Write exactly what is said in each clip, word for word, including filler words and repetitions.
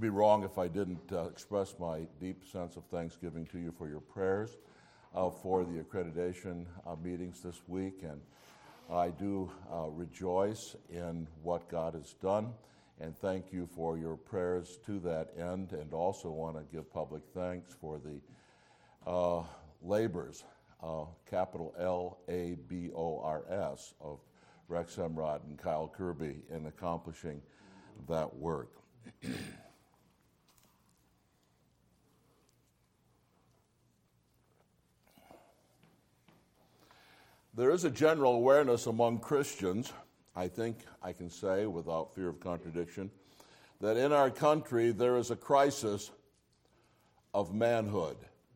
be wrong if I didn't uh, express my deep sense of thanksgiving to you for your prayers uh, for the accreditation uh, meetings this week. And I do uh, rejoice in what God has done, and thank you for your prayers to that end, and also want to give public thanks for the uh, labors, uh, capital L A B O R S, of Rex Emrod and Kyle Kirby in accomplishing that work. There is a general awareness among Christians, I think I can say without fear of contradiction, that in our country there is a crisis of manhood.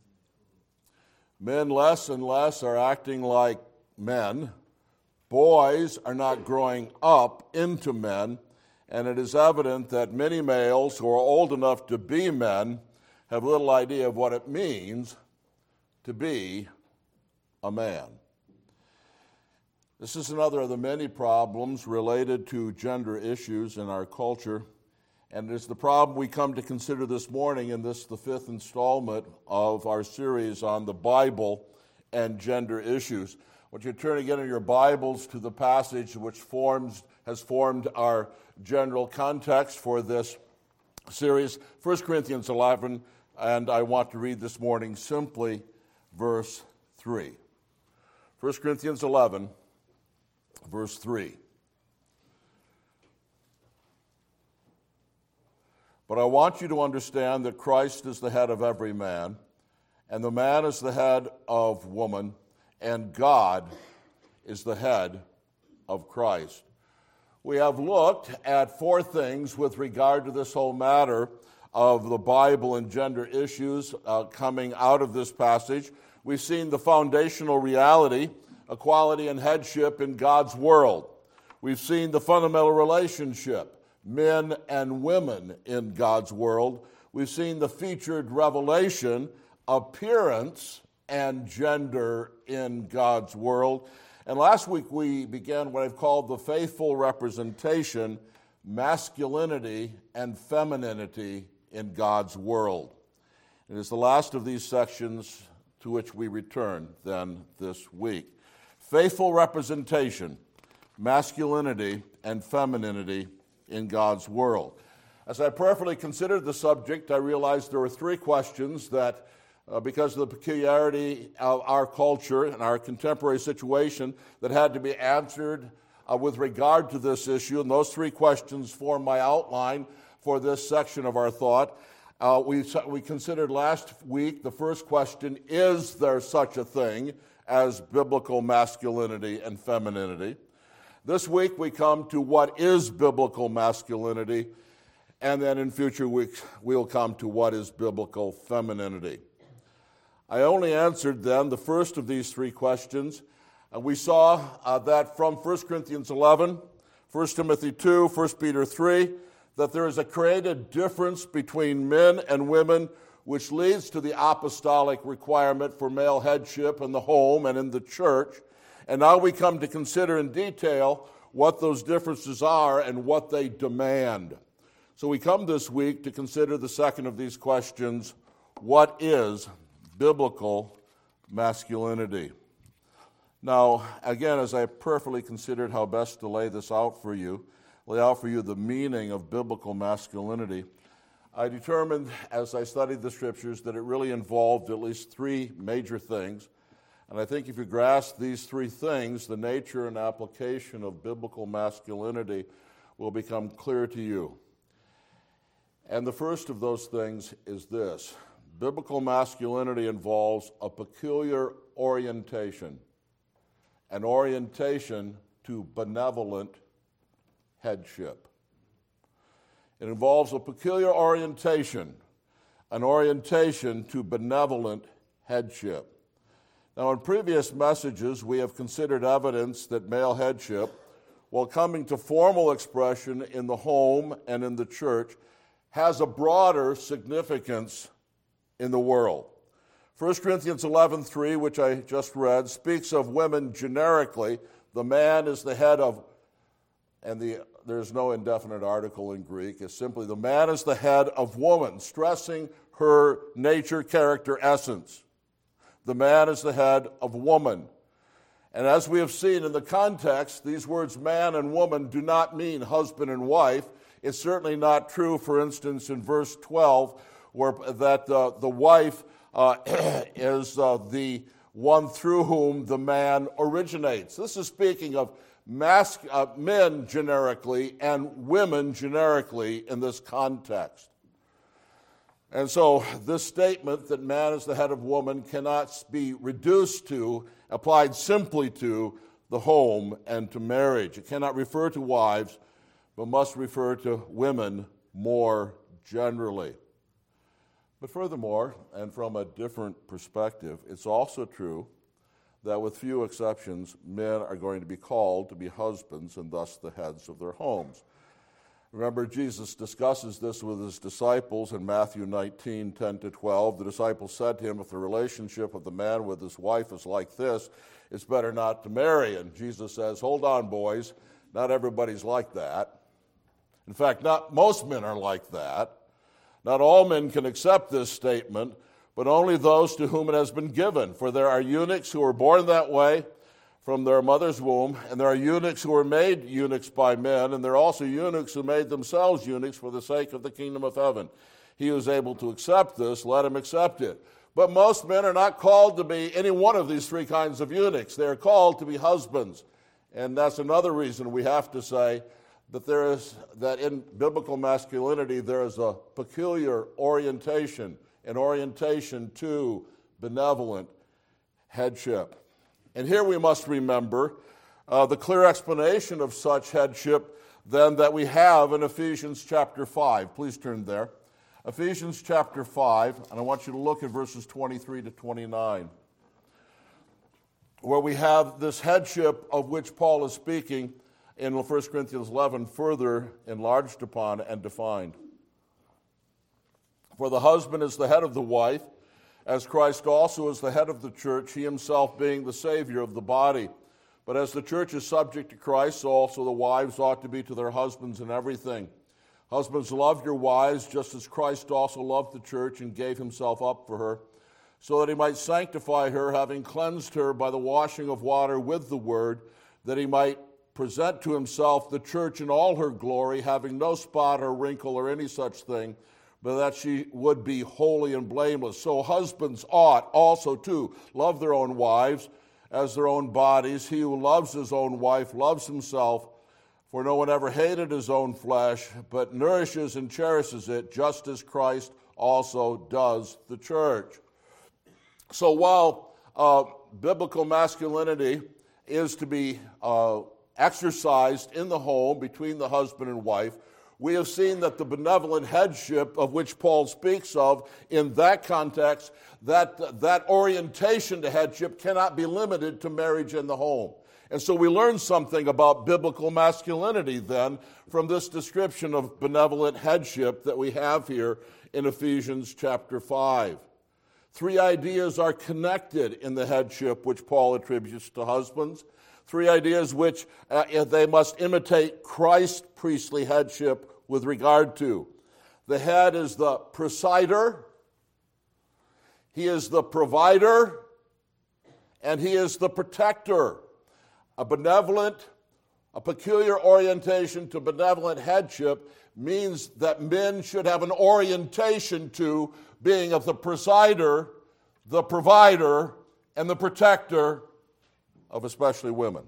Men less and less are acting like men. Boys are not growing up into men, and it is evident that many males who are old enough to be men have little idea of what it means to be a man. This is another of the many problems related to gender issues in our culture, and it is the problem we come to consider this morning in this, the fifth installment of our series on the Bible and gender issues. I want you to turn again in your Bibles to the passage which forms has formed our general context for this series, First Corinthians eleven, and I want to read this morning simply verse three. First Corinthians eleven, verse three. But I want you to understand that Christ is the head of every man, and the man is the head of woman, and God is the head of Christ. We have looked at four things with regard to this whole matter of the Bible and gender issues uh, coming out of this passage. We've seen the foundational reality, equality and headship in God's world. We've seen the fundamental relationship, men and women in God's world. We've seen the featured revelation, appearance, and gender in God's world. And last week we began what I've called the faithful representation, masculinity and femininity in God's world. It is the last of these sections to which we return then this week. Faithful representation, masculinity and femininity in God's world. As I prayerfully considered the subject, I realized there were three questions that Uh, because of the peculiarity of our culture and our contemporary situation, that had to be answered uh, with regard to this issue. And those three questions form my outline for this section of our thought. Uh, we, we considered last week the first question, is there such a thing as biblical masculinity and femininity? This week we come to what is biblical masculinity, and then in future weeks we'll come to what is biblical femininity. I only answered then the first of these three questions, and we saw uh, that from First Corinthians eleven, First Timothy two, First Peter three, that there is a created difference between men and women, which leads to the apostolic requirement for male headship in the home and in the church. And now we come to consider in detail what those differences are and what they demand. So we come this week to consider the second of these questions, what is biblical masculinity? Now, again, as I prayerfully considered how best to lay this out for you, lay out for you the meaning of biblical masculinity, I determined as I studied the scriptures that it really involved at least three major things. And I think if you grasp these three things, the nature and application of biblical masculinity will become clear to you. And the first of those things is this. Biblical masculinity involves a peculiar orientation, an orientation to benevolent headship. It involves a peculiar orientation, an orientation to benevolent headship. Now, in previous messages, we have considered evidence that male headship, while coming to formal expression in the home and in the church, has a broader significance in the world. First Corinthians eleven three, which I just read, speaks of women generically. The man is the head of, and the, there's no indefinite article in Greek. It's simply the man is the head of woman, stressing her nature, character, essence. The man is the head of woman. And as we have seen in the context, these words man and woman do not mean husband and wife. It's certainly not true, for instance, in verse twelve, where that uh, the wife uh, is uh, the one through whom the man originates. This is speaking of mas- uh, men generically and women generically in this context. And so this statement that man is the head of woman cannot be reduced to, applied simply to the home and to marriage. It cannot refer to wives, but must refer to women more generally. But furthermore, and from a different perspective, it's also true that with few exceptions, men are going to be called to be husbands and thus the heads of their homes. Remember, Jesus discusses this with his disciples in Matthew nineteen, ten to twelve. The disciples said to him, if the relationship of the man with his wife is like this, it's better not to marry. And Jesus says, hold on, boys, not everybody's like that. In fact, not most men are like that. Not all men can accept this statement, but only those to whom it has been given. For there are eunuchs who are born that way from their mother's womb, and there are eunuchs who are made eunuchs by men, and there are also eunuchs who made themselves eunuchs for the sake of the kingdom of heaven. He who is able to accept this, let him accept it. But most men are not called to be any one of these three kinds of eunuchs. They are called to be husbands. And that's another reason we have to say that there is that in biblical masculinity there is a peculiar orientation, an orientation to benevolent headship. And here we must remember uh, the clear explanation of such headship then that we have in Ephesians chapter five. Please turn there. Ephesians chapter five, and I want you to look at verses twenty-three to twenty-nine, where we have this headship of which Paul is speaking in First Corinthians eleven further enlarged upon and defined. For the husband is the head of the wife, as Christ also is the head of the church, he himself being the Savior of the body. But as the church is subject to Christ, so also the wives ought to be to their husbands in everything. Husbands, love your wives, just as Christ also loved the church and gave himself up for her, so that he might sanctify her, having cleansed her by the washing of water with the word, that he might present to himself the church in all her glory, having no spot or wrinkle or any such thing, but that she would be holy and blameless. So husbands ought also to love their own wives as their own bodies. He who loves his own wife loves himself, for no one ever hated his own flesh, but nourishes and cherishes it, just as Christ also does the church. So while uh, biblical masculinity is to be uh, exercised in the home between the husband and wife, we have seen that the benevolent headship of which Paul speaks of in that context, that, that orientation to headship cannot be limited to marriage and the home. And so we learn something about biblical masculinity then from this description of benevolent headship that we have here in Ephesians chapter five. Three ideas are connected in the headship which Paul attributes to husbands. Three ideas which uh, they must imitate Christ's priestly headship with regard to. The head is the presider, he is the provider, and he is the protector. A benevolent, a peculiar orientation to benevolent headship means that men should have an orientation to being of the presider, the provider, and the protector of especially women.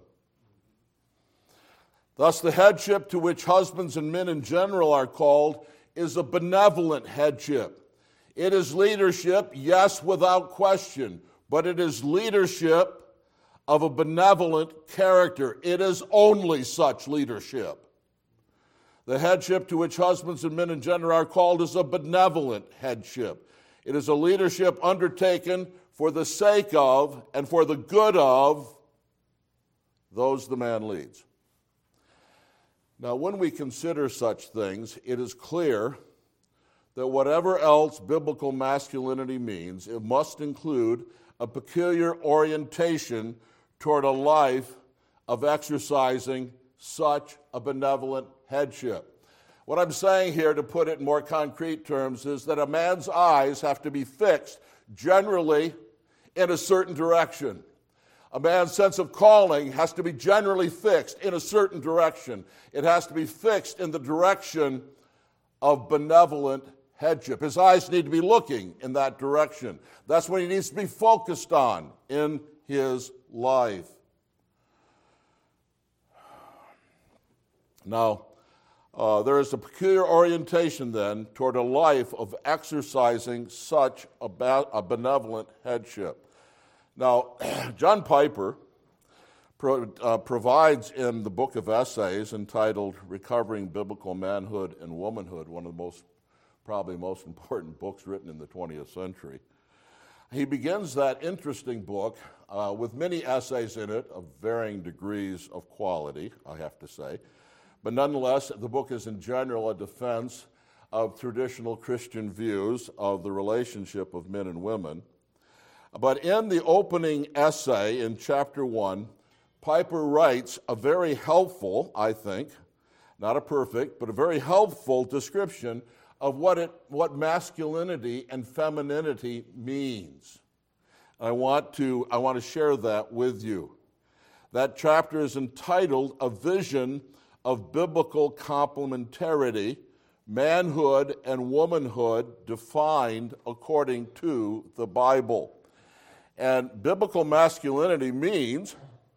Thus, the headship to which husbands and men in general are called is a benevolent headship. It is leadership, yes, without question, but it is leadership of a benevolent character. It is only such leadership. The headship to which husbands and men in general are called is a benevolent headship. It is a leadership undertaken for the sake of and for the good of those the man leads. Now, when we consider such things, it is clear that whatever else biblical masculinity means, it must include a peculiar orientation toward a life of exercising such a benevolent headship. What I'm saying here, to put it in more concrete terms, is that a man's eyes have to be fixed generally in a certain direction. A man's sense of calling has to be generally fixed in a certain direction. It has to be fixed in the direction of benevolent headship. His eyes need to be looking in that direction. That's what he needs to be focused on in his life. Now, uh, there is a peculiar orientation then toward a life of exercising such a, ba- a benevolent headship. Now, John Piper pro, uh, provides in the book of essays entitled Recovering Biblical Manhood and Womanhood, one of the most, probably most important books written in the twentieth century. He begins that interesting book uh, with many essays in it of varying degrees of quality, I have to say. But nonetheless, the book is in general a defense of traditional Christian views of the relationship of men and women. But in the opening essay in chapter one, Piper writes a very helpful, I think, not a perfect, but a very helpful description of what it, what masculinity and femininity means. I want to, I want to share that with you. That chapter is entitled A Vision of Biblical Complementarity, Manhood and Womanhood Defined According to the Bible. And biblical masculinity means,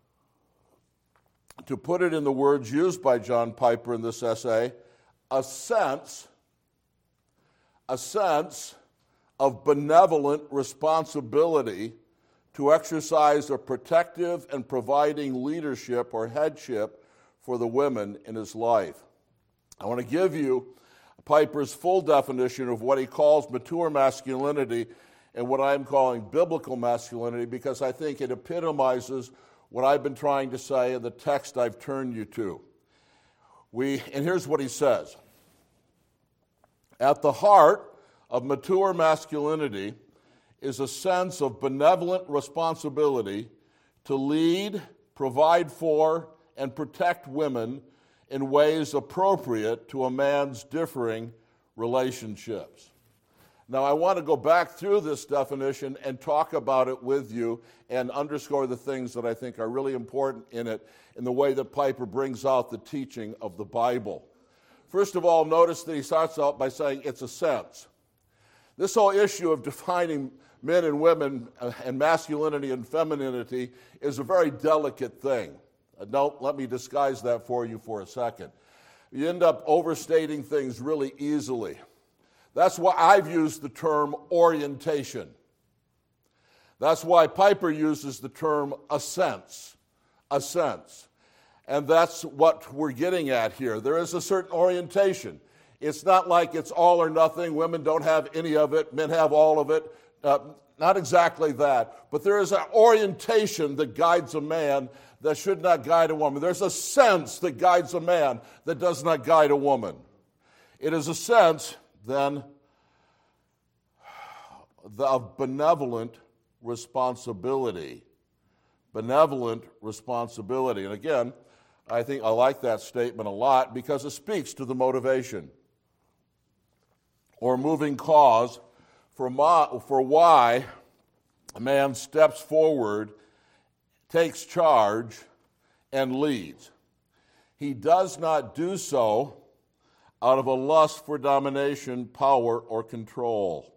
to put it in the words used by John Piper in this essay, a sense, a sense of benevolent responsibility to exercise a protective and providing leadership or headship for the women in his life. I want to give you Piper's full definition of what he calls mature masculinity and what I'm calling biblical masculinity, because I think it epitomizes what I've been trying to say in the text I've turned you to. We, and here's what he says. At the heart of mature masculinity is a sense of benevolent responsibility to lead, provide for, and protect women in ways appropriate to a man's differing relationships. Now, I want to go back through this definition and talk about it with you and underscore the things that I think are really important in it in the way that Piper brings out the teaching of the Bible. First of all, notice that he starts out by saying it's a sense. This whole issue of defining men and women and masculinity and femininity is a very delicate thing. Don't let me disguise that for you for a second. You end up overstating things really easily. That's why I've used the term orientation. That's why Piper uses the term a sense, a sense. And that's what we're getting at here. There is a certain orientation. It's not like it's all or nothing. Women don't have any of it. Men have all of it. Uh, not exactly that. But there is an orientation that guides a man that should not guide a woman. There's a sense that guides a man that does not guide a woman. It is a sense, then, of benevolent responsibility. Benevolent responsibility. And again, I think I like that statement a lot because it speaks to the motivation or moving cause for, my, for why a man steps forward, takes charge, and leads. He does not do so out of a lust for domination, power, or control.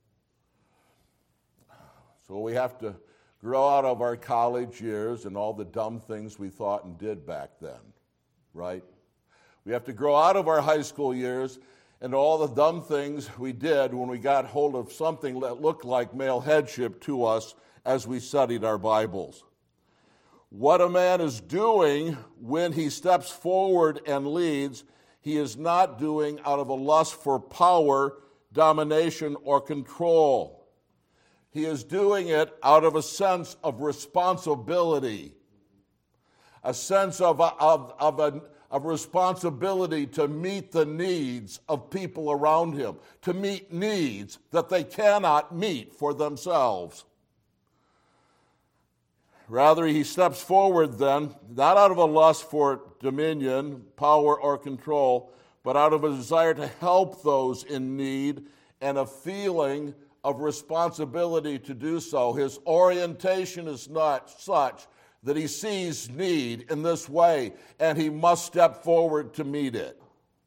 So we have to grow out of our college years and all the dumb things we thought and did back then, right? We have to grow out of our high school years and all the dumb things we did when we got hold of something that looked like male headship to us as we studied our Bibles. What a man is doing when he steps forward and leads, he is not doing out of a lust for power, domination, or control. He is doing it out of a sense of responsibility, a sense of, of, of, a, of responsibility to meet the needs of people around him, to meet needs that they cannot meet for themselves. Rather, he steps forward then, not out of a lust for dominion, power, or control, but out of a desire to help those in need and a feeling of responsibility to do so. His orientation is not such that he sees need in this way, and he must step forward to meet it.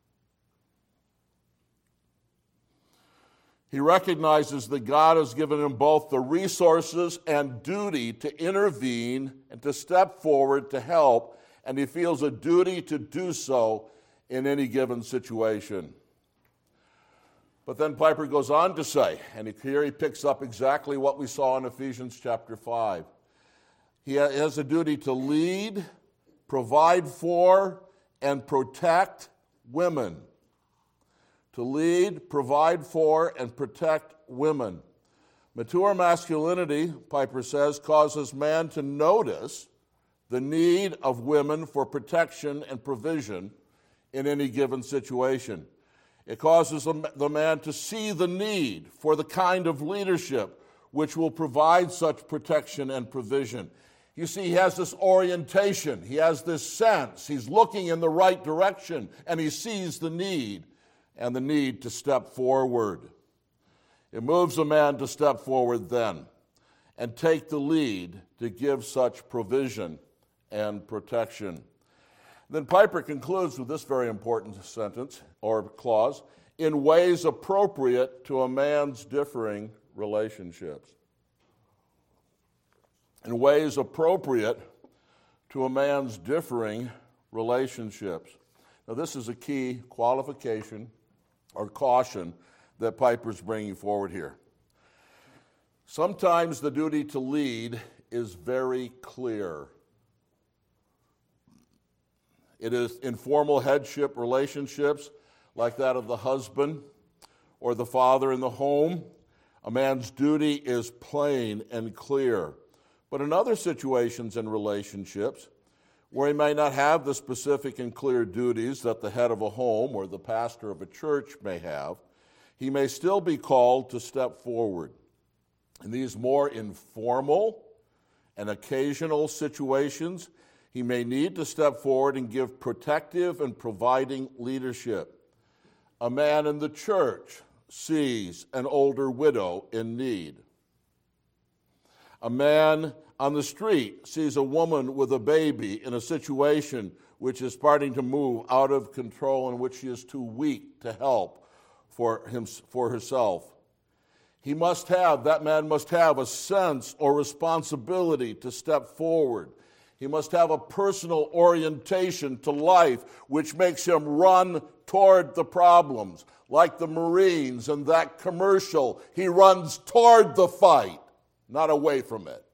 He recognizes that God has given him both the resources and duty to intervene and to step forward to help, and he feels a duty to do so in any given situation. But then Piper goes on to say, and here he picks up exactly what we saw in Ephesians chapter five. He has a duty to lead, provide for, and protect women. To lead, provide for, and protect women. Mature masculinity, Piper says, causes man to notice the need of women for protection and provision in any given situation. It causes the man to see the need for the kind of leadership which will provide such protection and provision. You see, he has this orientation. He has this sense. He's looking in the right direction, and he sees the need and the need to step forward. It moves a man to step forward then and take the lead to give such provision and protection. Then Piper concludes with this very important sentence or clause, in ways appropriate to a man's differing relationships. In ways appropriate to a man's differing relationships. Now, this is a key qualification or caution that Piper's bringing forward here. Sometimes the duty to lead is very clear. It is informal headship relationships like that of the husband or the father in the home. A man's duty is plain and clear. But in other situations and relationships, where he may not have the specific and clear duties that the head of a home or the pastor of a church may have, he may still be called to step forward. In these more informal and occasional situations, he may need to step forward and give protective and providing leadership. A man in the church sees an older widow in need. A man on the street sees a woman with a baby in a situation which is starting to move out of control and which she is too weak to help for him, for herself. He must have, that man must have a sense or responsibility to step forward. He must have a personal orientation to life which makes him run toward the problems. Like the Marines in that commercial, he runs toward the fight, not away from it.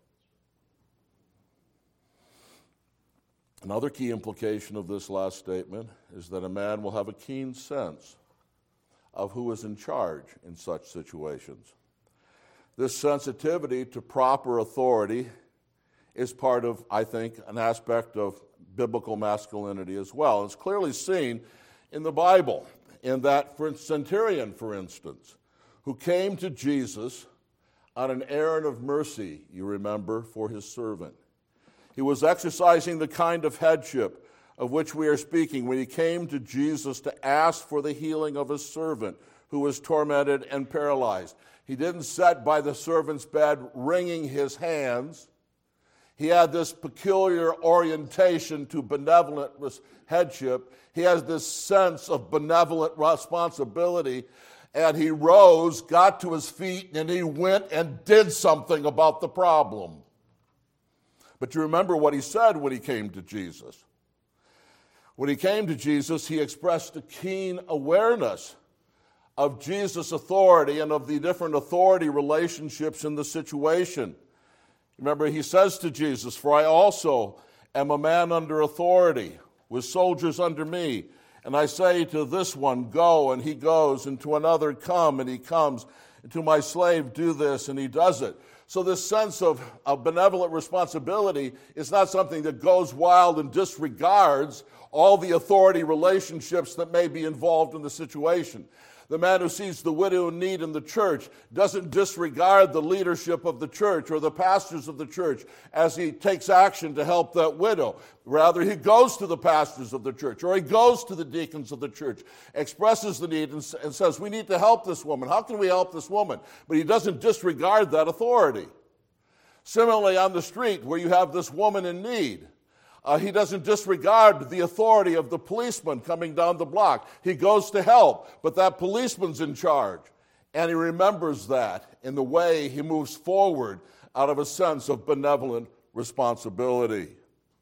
Another key implication of this last statement is that a man will have a keen sense of who is in charge in such situations. This sensitivity to proper authority is part of, I think, an aspect of biblical masculinity as well. It's clearly seen in the Bible, in that for centurion, for instance, who came to Jesus on an errand of mercy, you remember, for his servant. He was exercising the kind of headship of which we are speaking when he came to Jesus to ask for the healing of his servant who was tormented and paralyzed. He didn't sit by the servant's bed wringing his hands. He had this peculiar orientation to benevolent headship. He has this sense of benevolent responsibility. And he rose, got to his feet, and he went and did something about the problem. But you remember what he said when he came to Jesus. When he came to Jesus, he expressed a keen awareness of Jesus' authority and of the different authority relationships in the situation. Remember, he says to Jesus, "For I also am a man under authority, with soldiers under me. And I say to this one, go, and he goes, and to another, come, and he comes. And to my slave, do this, and he does it." So this sense of, of benevolent responsibility is not something that goes wild and disregards all the authority relationships that may be involved in the situation. The man who sees the widow in need in the church doesn't disregard the leadership of the church or the pastors of the church as he takes action to help that widow. Rather, he goes to the pastors of the church or he goes to the deacons of the church, expresses the need and, and says, we need to help this woman. How can we help this woman? But he doesn't disregard that authority. Similarly, on the street where you have this woman in need, Uh, he doesn't disregard the authority of the policeman coming down the block. He goes to help, but that policeman's in charge. And he remembers that in the way he moves forward out of a sense of benevolent responsibility.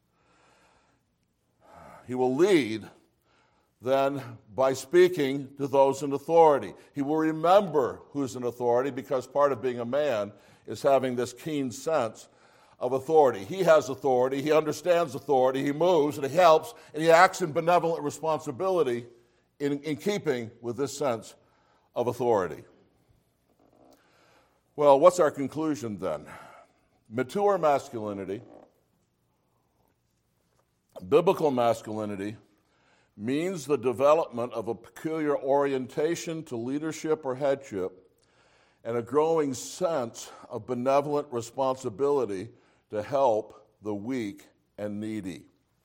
He will lead then by speaking to those in authority. He will remember who's in authority because part of being a man is having this keen sense of authority. He has authority, he understands authority, he moves and he helps, and he acts in benevolent responsibility in, in keeping with this sense of authority. Well, what's our conclusion then? Mature masculinity, biblical masculinity, means the development of a peculiar orientation to leadership or headship and a growing sense of benevolent responsibility to help the weak and needy.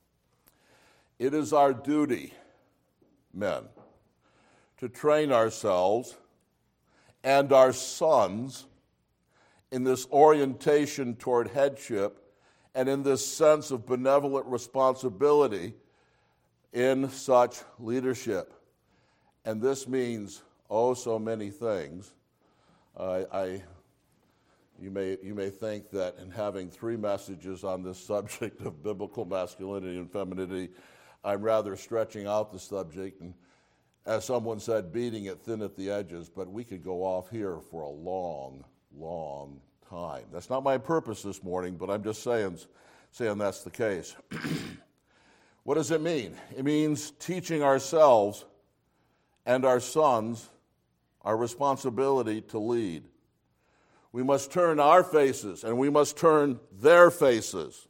It is our duty, men, to train ourselves and our sons in this orientation toward headship and in this sense of benevolent responsibility in such leadership. And this means, oh, so many things. Uh, I, you may, you may think that in having three messages on this subject of biblical masculinity and femininity, I'm rather stretching out the subject and, as someone said, beating it thin at the edges, but we could go off here for a long, long time. That's not my purpose this morning, but I'm just saying, saying that's the case. What does it mean? It means teaching ourselves and our sons our responsibility to lead. We must turn our faces and we must turn their faces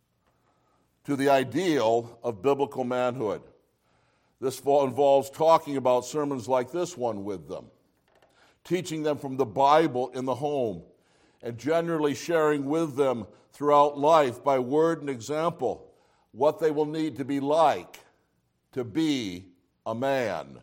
to the ideal of biblical manhood. This involves talking about sermons like this one with them, teaching them from the Bible in the home, and generally sharing with them throughout life by word and example what they will need to be like to be a man.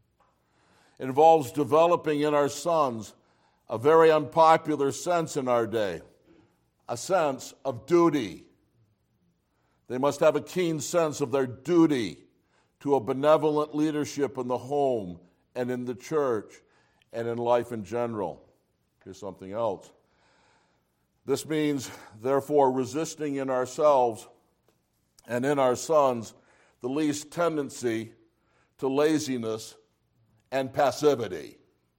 It involves developing in our sons a very unpopular sense in our day, a sense of duty. They must have a keen sense of their duty to a benevolent leadership in the home and in the church and in life in general. Here's something else. This means, therefore, resisting in ourselves and in our sons the least tendency to laziness and passivity.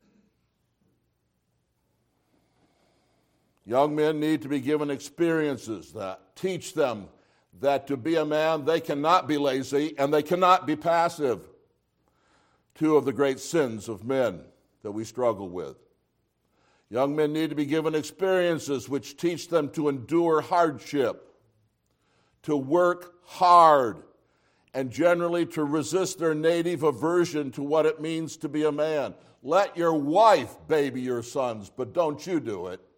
Young men need to be given experiences that teach them that to be a man, they cannot be lazy and they cannot be passive. Two of the great sins of men that we struggle with. Young men need to be given experiences which teach them to endure hardship, to work hard, and generally to resist their native aversion to what it means to be a man. Let your wife baby your sons, but don't you do it.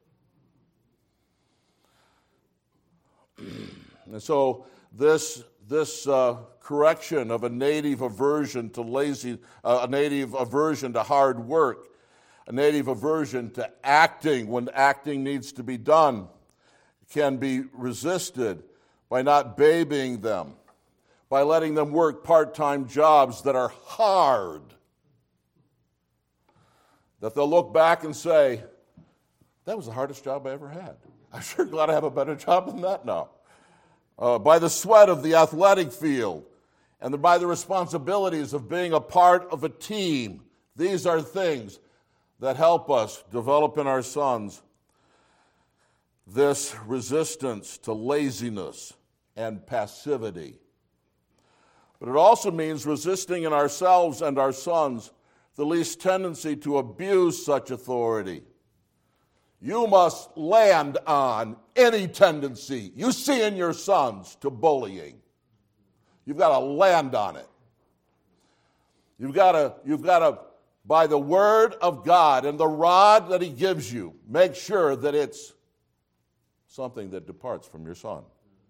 And so this, this uh, correction of a native aversion to lazy, uh, a native aversion to hard work, a native aversion to acting when acting needs to be done, can be resisted by not babying them, by letting them work part-time jobs that are hard, that they'll look back and say, that was the hardest job I ever had. I'm sure glad I have a better job than that now. Uh, by the sweat of the athletic field, and the, by the responsibilities of being a part of a team. These are things that help us develop in our sons this resistance to laziness and passivity. But it also means resisting in ourselves and our sons the least tendency to abuse such authority. You must land on any tendency you see in your sons to bullying. You've got to land on it. You've got to, you've got to by the word of God and the rod that he gives you, make sure that it's something that departs from your son.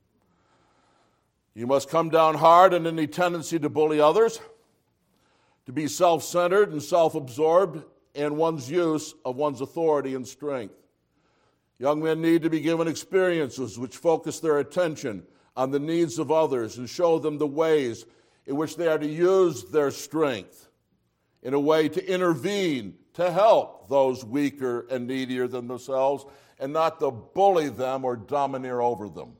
You must come down hard on any tendency to bully others, to be self-centered and self-absorbed in one's use of one's authority and strength. Young men need to be given experiences which focus their attention on the needs of others and show them the ways in which they are to use their strength in a way to intervene, to help those weaker and needier than themselves, and not to bully them or domineer over them.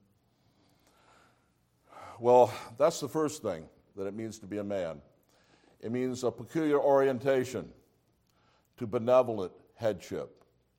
Well, that's the first thing that it means to be a man. It means a peculiar orientation to benevolent headship.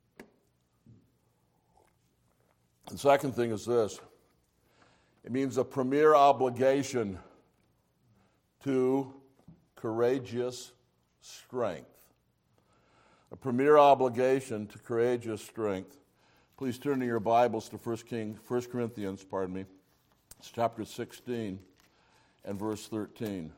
The second thing is this. It means a premier obligation to courageous strength. A premier obligation to courageous strength. Please turn to your Bibles to First King, First Corinthians, pardon me. It's chapter sixteen and verse thirteen.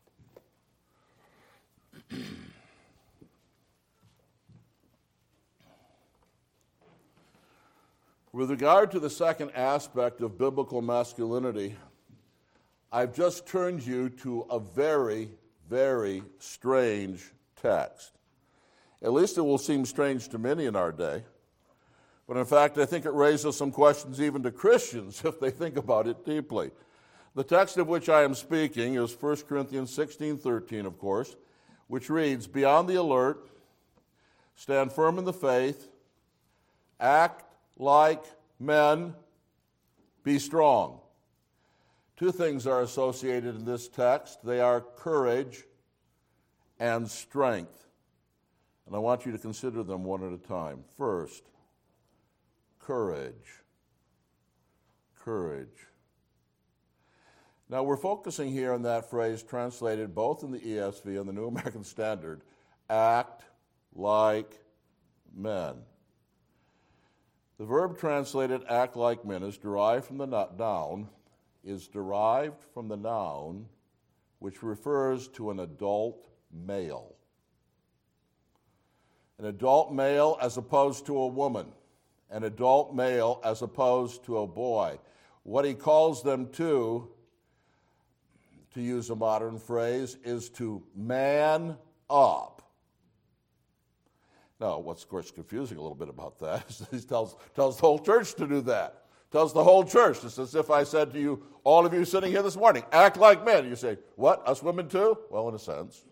With regard to the second aspect of biblical masculinity, I've just turned you to a very, very strange text. At least it will seem strange to many in our day. But in fact, I think it raises some questions even to Christians if they think about it deeply. The text of which I am speaking is First Corinthians sixteen thirteen, of course, which reads, "Be on the alert, stand firm in the faith, act like men, be strong." Two things are associated in this text. They are courage and strength. And I want you to consider them one at a time. First, courage. Courage. Now, we're focusing here on that phrase translated both in the E S V and the New American Standard, act like men. The verb translated act like men is derived from the noun, is derived from the noun which refers to an adult male. An adult male as opposed to a woman. An adult male as opposed to a boy. What he calls them to, to use a modern phrase, is to man up. Now, what's of course confusing a little bit about that is he tells, tells the whole church to do that. Tells the whole church. It's as if I said to you, all of you sitting here this morning, act like men. You say, what, us women too? Well, in a sense.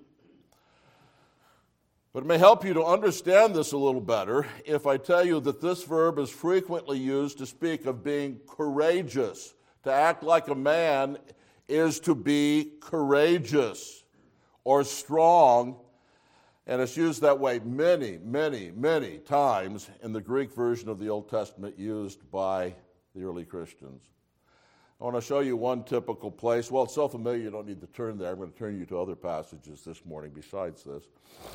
But it may help you to understand this a little better if I tell you that this verb is frequently used to speak of being courageous. To act like a man is to be courageous or strong. And it's used that way many, many, many times in the Greek version of the Old Testament used by the early Christians. I want to show you one typical place. Well, it's so familiar you don't need to turn there. I'm going to turn you to other passages this morning besides this.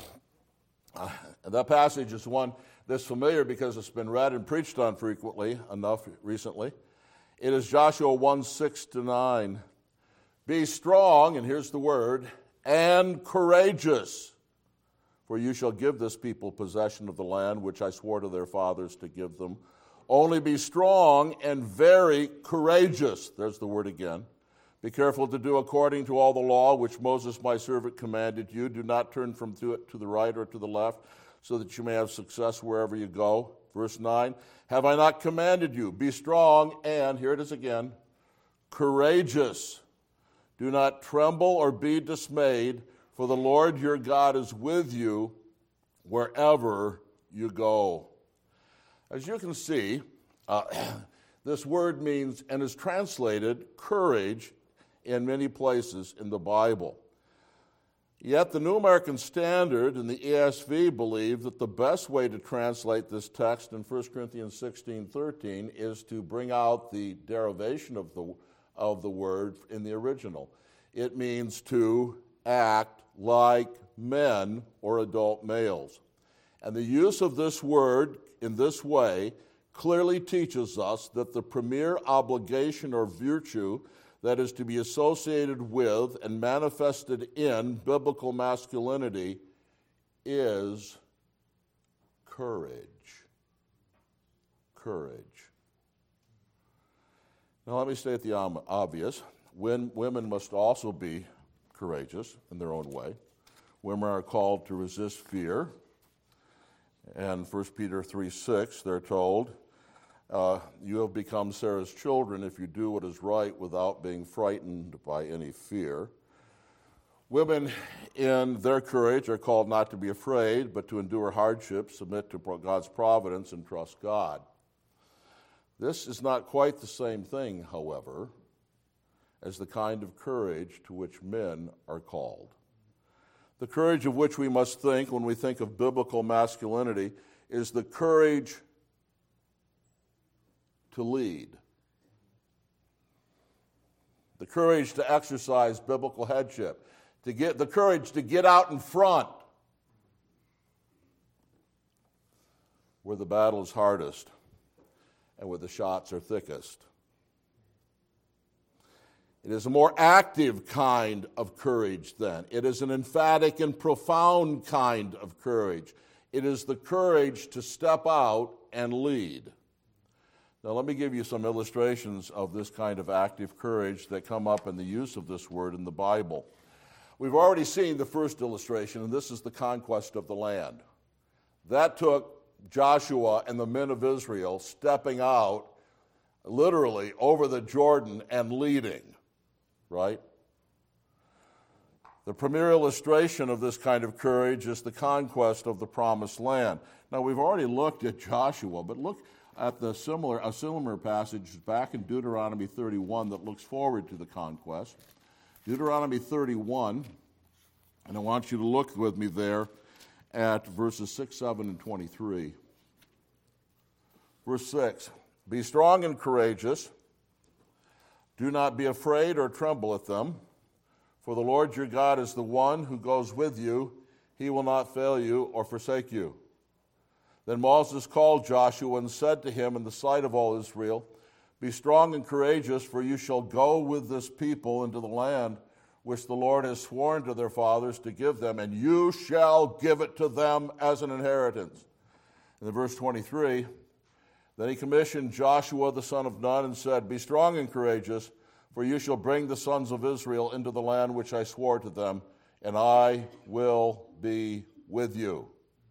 Uh, that passage is one that's familiar because it's been read and preached on frequently enough recently. It is Joshua one, six to nine. Be strong, and here's the word, and courageous. For you shall give this people possession of the land which I swore to their fathers to give them. Only be strong and very courageous. There's the word again. Be careful to do according to all the law which Moses my servant commanded you. Do not turn from to it to the right or to the left, so that you may have success wherever you go. Verse nine, have I not commanded you? Be strong and, here it is again, courageous. Do not tremble or be dismayed, for the Lord your God is with you wherever you go. As you can see, uh, this word means and is translated courage in many places in the Bible. Yet the New American Standard and the E S V believe that the best way to translate this text in First Corinthians sixteen thirteen is to bring out the derivation of the, of the word in the original. It means to act like men or adult males. And the use of this word in this way clearly teaches us that the premier obligation or virtue that is to be associated with and manifested in biblical masculinity is courage. Courage. Now let me state the obvious. When women must also be courageous in their own way. Women are called to resist fear. And First Peter three six, they're told, uh, you have become Sarah's children if you do what is right without being frightened by any fear. Women in their courage are called not to be afraid, but to endure hardship, submit to God's providence, and trust God. This is not quite the same thing, however, as the kind of courage to which men are called. The courage of which we must think when we think of biblical masculinity is the courage to lead, the courage to exercise biblical headship, to get the courage to get out in front where the battle is hardest and where the shots are thickest. It is a more active kind of courage then. It is an emphatic and profound kind of courage. It is the courage to step out and lead. Now let me give you some illustrations of this kind of active courage that come up in the use of this word in the Bible. We've already seen the first illustration, and this is the conquest of the land. That took Joshua and the men of Israel stepping out literally over the Jordan and leading, right? The premier illustration of this kind of courage is the conquest of the promised land. Now, we've already looked at Joshua, but look at the similar, a similar passage back in Deuteronomy thirty-one that looks forward to the conquest. Deuteronomy thirty-one, and I want you to look with me there at verses six, seven, and twenty-three. Verse six, be strong and courageous. Do not be afraid or tremble at them, for the Lord your God is the one who goes with you. He will not fail you or forsake you. Then Moses called Joshua and said to him in the sight of all Israel, be strong and courageous, for you shall go with this people into the land which the Lord has sworn to their fathers to give them, and you shall give it to them as an inheritance. And in verse twenty-three, then he commissioned Joshua the son of Nun and said, be strong and courageous, for you shall bring the sons of Israel into the land which I swore to them, and I will be with you.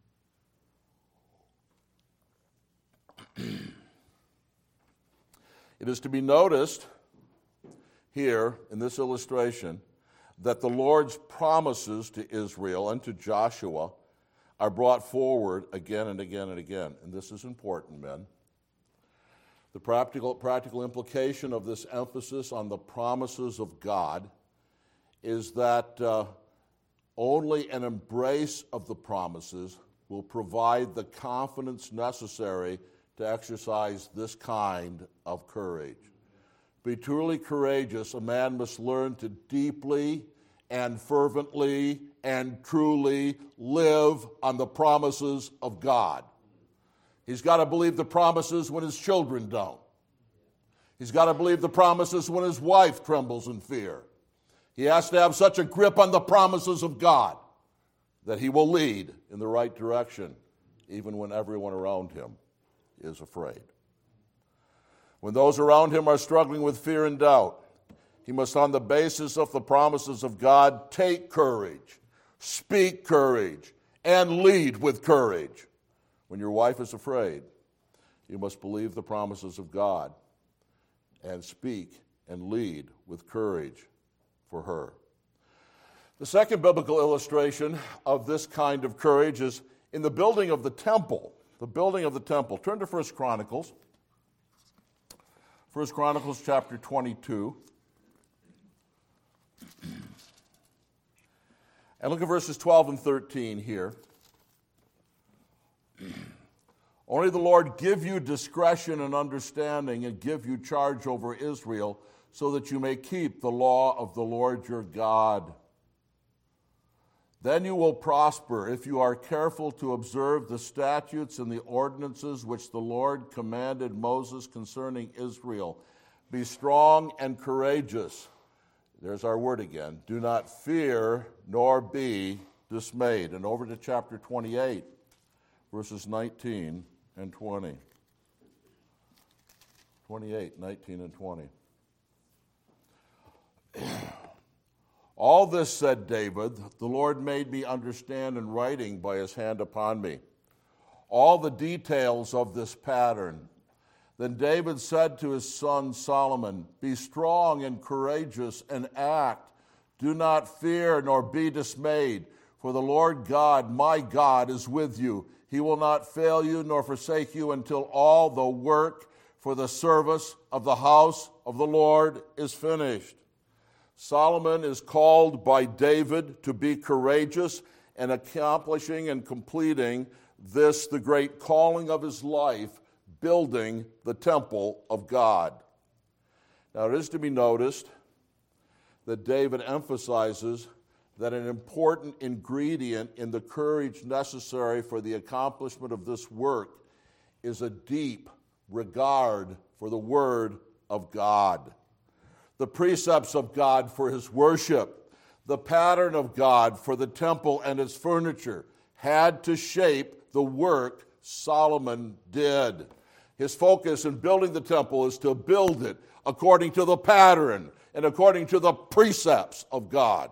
It is to be noticed here in this illustration that the Lord's promises to Israel and to Joshua are brought forward again and again and again. And this is important, men. The practical, practical implication of this emphasis on the promises of God is that uh, only an embrace of the promises will provide the confidence necessary to exercise this kind of courage. Be truly courageous, a man must learn to deeply and fervently and truly live on the promises of God. He's got to believe the promises when his children don't. He's got to believe the promises when his wife trembles in fear. He has to have such a grip on the promises of God that he will lead in the right direction, even when everyone around him is afraid. When those around him are struggling with fear and doubt, he must, on the basis of the promises of God, take courage, speak courage, and lead with courage. When your wife is afraid, you must believe the promises of God and speak and lead with courage for her. The second biblical illustration of this kind of courage is in the building of the temple. The building of the temple. Turn to First Chronicles. First Chronicles chapter twenty-two. And look at verses twelve and thirteen here. Only the Lord give you discretion and understanding and give you charge over Israel so that you may keep the law of the Lord your God. Then you will prosper if you are careful to observe the statutes and the ordinances which the Lord commanded Moses concerning Israel. Be strong and courageous. There's our word again. Do not fear nor be dismayed. And over to chapter twenty-eight, verses nineteen and twenty. twenty-eight, nineteen, and twenty. All this, said David, the Lord made me understand in writing by his hand upon me all the details of this pattern. Then David said to his son Solomon, be strong and courageous and act. Do not fear nor be dismayed, for the Lord God, my God, is with you. He will not fail you nor forsake you until all the work for the service of the house of the Lord is finished. Solomon is called by David to be courageous in accomplishing and completing this, the great calling of his life, building the temple of God. Now it is to be noticed that David emphasizes that an important ingredient in the courage necessary for the accomplishment of this work is a deep regard for the Word of God. The precepts of God for his worship, the pattern of God for the temple and its furniture had to shape the work Solomon did. His focus in building the temple is to build it according to the pattern and according to the precepts of God.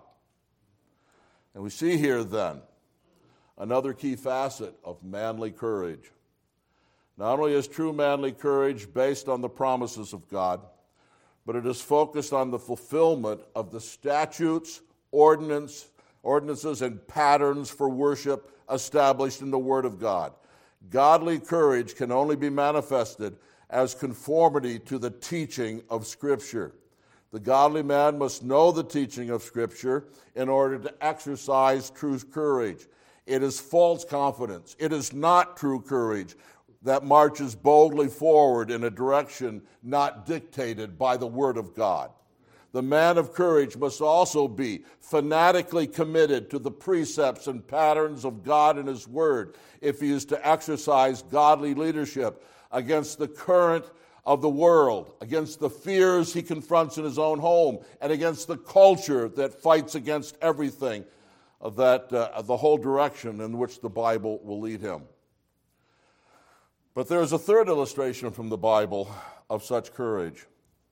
And we see here then another key facet of manly courage. Not only is true manly courage based on the promises of God, but it is focused on the fulfillment of the statutes, ordinance, ordinances, and patterns for worship established in the Word of God. Godly courage can only be manifested as conformity to the teaching of Scripture. The godly man must know the teaching of Scripture in order to exercise true courage. It is false confidence. It is not true courage that marches boldly forward in a direction not dictated by the Word of God. The man of courage must also be fanatically committed to the precepts and patterns of God and His Word if he is to exercise godly leadership against the current of the world, against the fears he confronts in his own home, and against the culture that fights against everything that uh, the whole direction in which the Bible will lead him. But there is a third illustration from the Bible of such courage.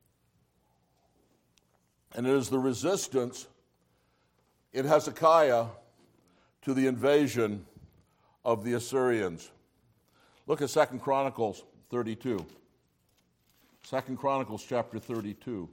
And it is the resistance in Hezekiah to the invasion of the Assyrians. Look at Second Chronicles thirty-two. Second Chronicles chapter thirty-two.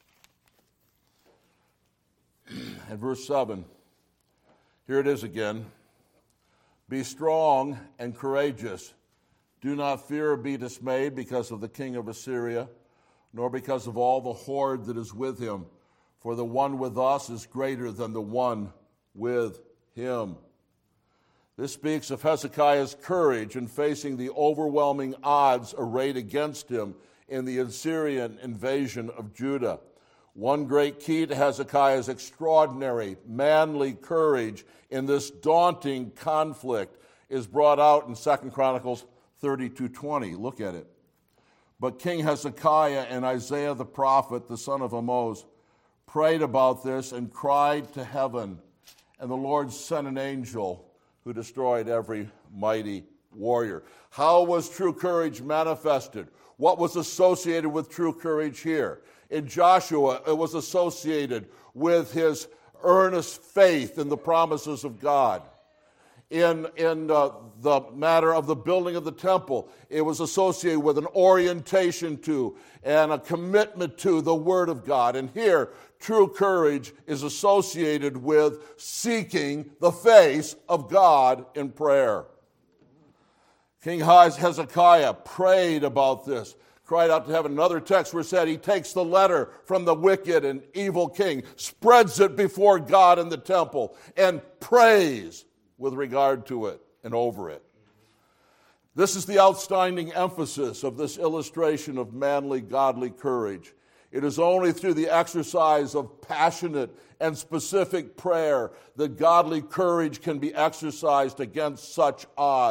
And verse seven. Here it is again. Be strong and courageous. Do not fear or be dismayed because of the king of Assyria, nor because of all the horde that is with him. For the one with us is greater than the one with him. This speaks of Hezekiah's courage in facing the overwhelming odds arrayed against him in the Assyrian invasion of Judah. One great key to Hezekiah's extraordinary, manly courage in this daunting conflict is brought out in Second Chronicles thirty-two twenty. Look at it. But King Hezekiah and Isaiah the prophet, the son of Amoz, prayed about this and cried to heaven, and the Lord sent an angel who destroyed every mighty warrior. How was true courage manifested? What was associated with true courage here? In Joshua, it was associated with his earnest faith in the promises of God. In, in uh, the matter of the building of the temple, it was associated with an orientation to and a commitment to the Word of God. And here, true courage is associated with seeking the face of God in prayer. King Hezekiah prayed about this, cried out to heaven. Another text where it said he takes the letter from the wicked and evil king, spreads it before God in the temple, and prays with regard to it and over it. This is the outstanding emphasis of this illustration of manly, godly courage. It is only through the exercise of passionate and specific prayer that godly courage can be exercised against such odds.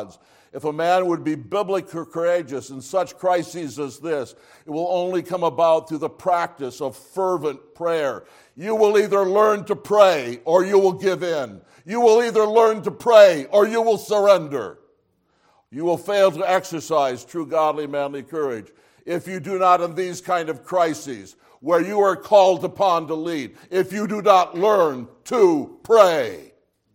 If a man would be biblically courageous in such crises as this, it will only come about through the practice of fervent prayer. You will either learn to pray or you will give in. You will either learn to pray or you will surrender. You will fail to exercise true godly manly courage if you do not in these kind of crises where you are called upon to lead, if you do not learn to pray.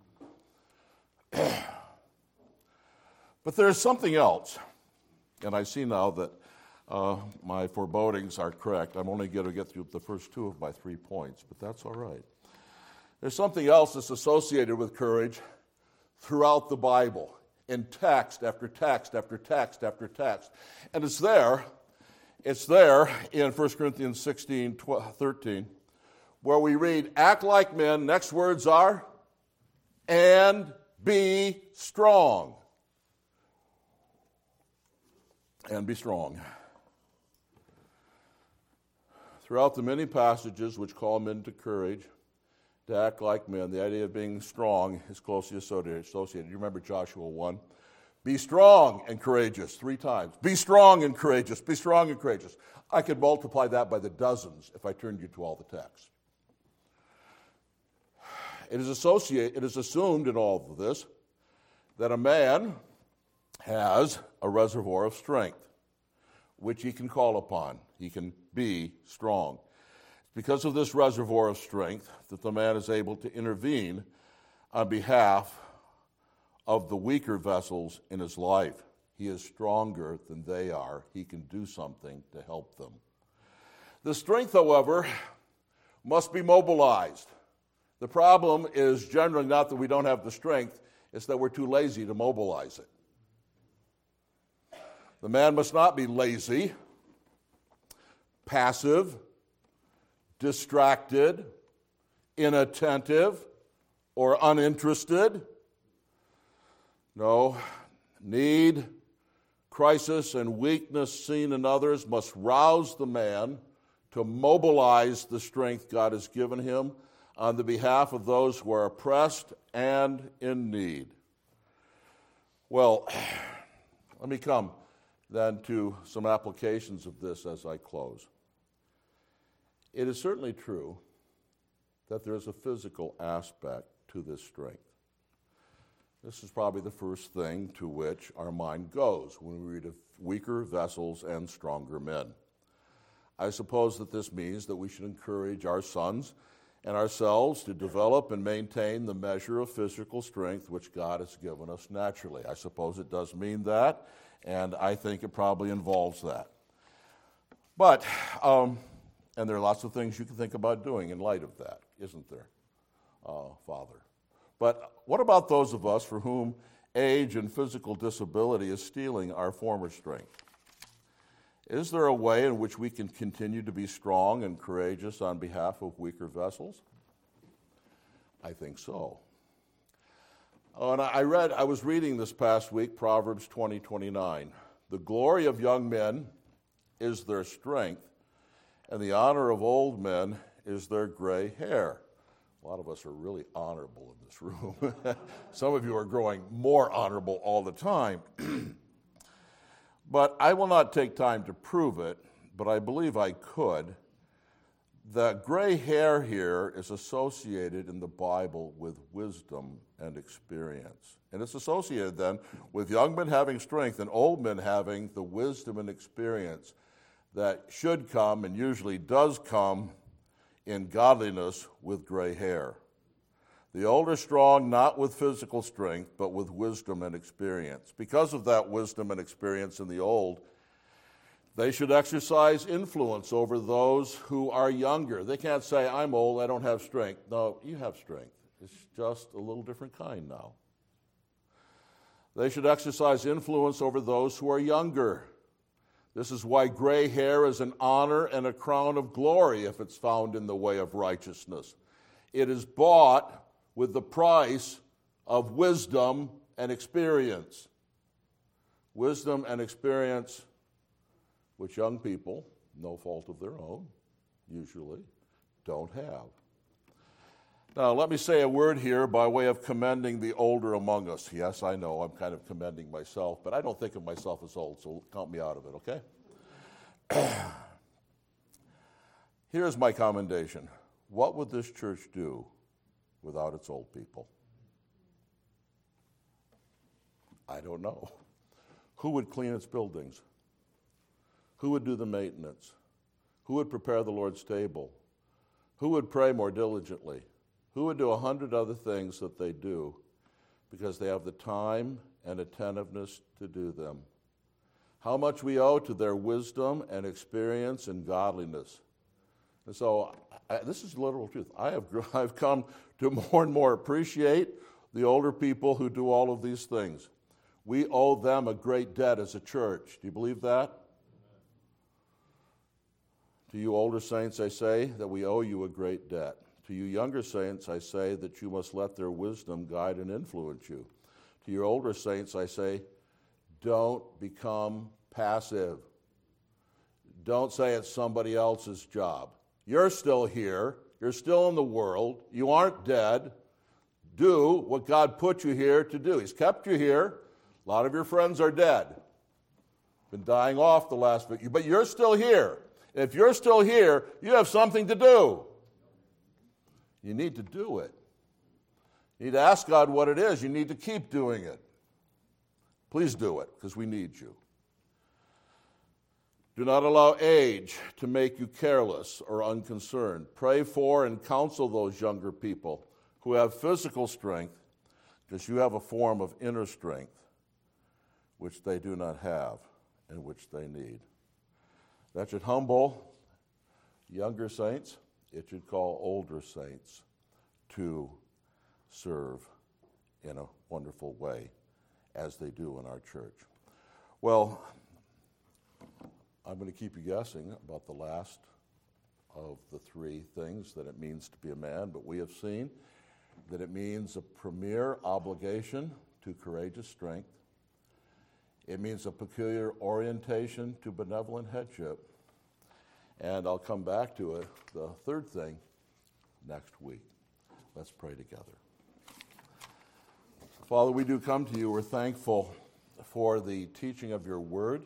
But there's something else, and I see now that uh, my forebodings are correct. I'm only going to get through the first two of my three points, but that's all right. There's something else that's associated with courage throughout the Bible, in text after text after text after text. And it's there, it's there in First Corinthians sixteen, thirteen, where we read, act like men, next words are, and be strong. And be strong. Throughout the many passages which call men to courage, to act like men, the idea of being strong is closely associated. You remember Joshua one? Be strong and courageous, three times. Be strong and courageous, be strong and courageous. I could multiply that by the dozens if I turned you to all the texts. It is associated, it is assumed in all of this that a man has a reservoir of strength, which he can call upon. He can be strong. Because of this reservoir of strength that the man is able to intervene on behalf of the weaker vessels in his life. He is stronger than they are. He can do something to help them. The strength, however, must be mobilized. The problem is generally not that we don't have the strength, it's that we're too lazy to mobilize it. The man must not be lazy, passive, distracted, inattentive, or uninterested. No, need, crisis, and weakness seen in others must rouse the man to mobilize the strength God has given him on the behalf of those who are oppressed and in need. Well, let me come then to some applications of this as I close. It is certainly true that there is a physical aspect to this strength. This is probably the first thing to which our mind goes when we read of weaker vessels and stronger men. I suppose that this means that we should encourage our sons and ourselves to develop and maintain the measure of physical strength which God has given us naturally. I suppose it does mean that, and I think it probably involves that. But, um, and there are lots of things you can think about doing in light of that, isn't there, uh, Father? But what about those of us for whom age and physical disability is stealing our former strength? Is there a way in which we can continue to be strong and courageous on behalf of weaker vessels? I think so. Oh, and I read, I was reading this past week, Proverbs twenty twenty-nine. The glory of young men is their strength, and the honor of old men is their gray hair. A lot of us are really honorable in this room. Some of you are growing more honorable all the time. But I will not take time to prove it, but I believe I could. The gray hair here is associated in the Bible with wisdom and experience. And it's associated then with young men having strength and old men having the wisdom and experience that should come and usually does come in godliness with gray hair. The old are strong not with physical strength, but with wisdom and experience. Because of that wisdom and experience in the old, they should exercise influence over those who are younger. They can't say, I'm old, I don't have strength. No, you have strength. It's just a little different kind now. They should exercise influence over those who are younger. This is why gray hair is an honor and a crown of glory if it's found in the way of righteousness. It is bought with the price of wisdom and experience. Wisdom and experience which young people, no fault of their own, usually, don't have. Now, let me say a word here by way of commending the older among us. Yes, I know I'm kind of commending myself, but I don't think of myself as old, so count me out of it, okay? Here's my commendation. What would this church do without its old people? I don't know. Who would clean its buildings? Who would do the maintenance? Who would prepare the Lord's table? Who would pray more diligently? Who would do a hundred other things that they do because they have the time and attentiveness to do them? How much we owe to their wisdom and experience and godliness. And so I, this is literal truth. I have I've come to more and more appreciate the older people who do all of these things. We owe them a great debt as a church. Do you believe that? To you older saints, I say that we owe you a great debt. To you younger saints, I say that you must let their wisdom guide and influence you. To your older saints, I say, don't become passive. Don't say it's somebody else's job. You're still here. You're still in the world. You aren't dead. Do what God put you here to do. He's kept you here. A lot of your friends are dead. Been dying off the last bit, but you're still here. If you're still here, you have something to do. You need to do it. You need to ask God what it is. You need to keep doing it. Please do it, because we need you. Do not allow age to make you careless or unconcerned. Pray for and counsel those younger people who have physical strength, because you have a form of inner strength which they do not have and which they need. That should humble younger saints. It should call older saints to serve in a wonderful way as they do in our church. Well, I'm going to keep you guessing about the last of the three things that it means to be a man, but we have seen that it means a premier obligation to courageous strength. It means a peculiar orientation to benevolent headship. And I'll come back to it, the third thing, next week. Let's pray together. Father, we do come to you. We're thankful for the teaching of your word.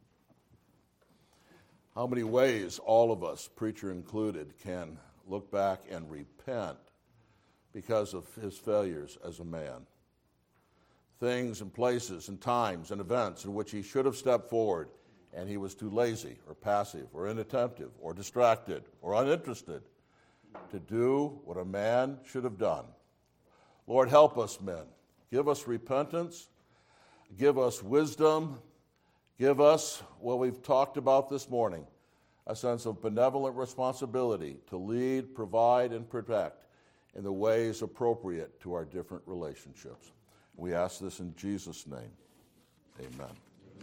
How many ways all of us, preacher included, can look back and repent because of his failures as a man. Things and places and times and events in which he should have stepped forward and he was too lazy or passive or inattentive or distracted or uninterested to do what a man should have done. Lord, help us, men. Give us repentance. Give us wisdom. Give us what we've talked about this morning, a sense of benevolent responsibility to lead, provide, and protect in the ways appropriate to our different relationships. We ask this in Jesus' name. Amen.